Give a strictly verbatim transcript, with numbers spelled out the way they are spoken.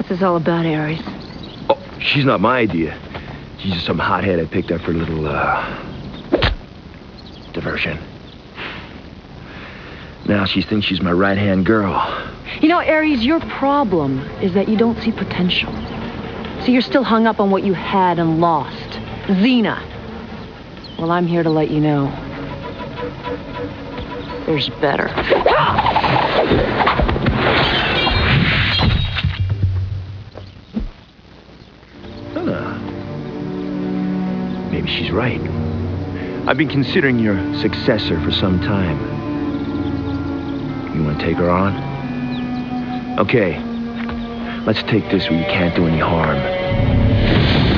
What's this all about, Ares? Oh, she's not my idea. She's just some hothead I picked up for a little, uh... diversion. Now she thinks she's my right-hand girl. You know, Ares, your problem is that you don't see potential. So you're still hung up on what you had and lost. Xena. Well, I'm here to let you know. There's better. Huh. Maybe she's right. I've been considering your successor for some time. You want to take her on? Okay. Let's take this where you can't do any harm.